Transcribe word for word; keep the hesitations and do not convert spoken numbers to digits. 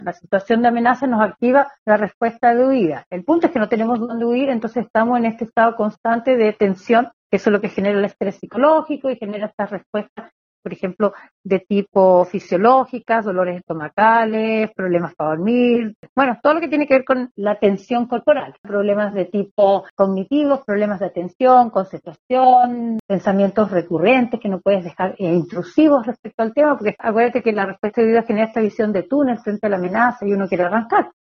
La situación de amenaza nos activa la respuesta de huida. El punto es que no tenemos dónde huir, entonces estamos en este estado constante de tensión, que eso es lo que genera el estrés psicológico y genera estas respuestas, por ejemplo, de tipo fisiológicas, dolores estomacales, problemas para dormir, bueno, todo lo que tiene que ver con la tensión corporal, problemas de tipo cognitivos, problemas de atención, concentración, pensamientos recurrentes que no puedes dejar eh, intrusivos respecto al tema, porque acuérdate que la respuesta de vida genera esta visión de túnel frente a la amenaza y uno quiere arrancar.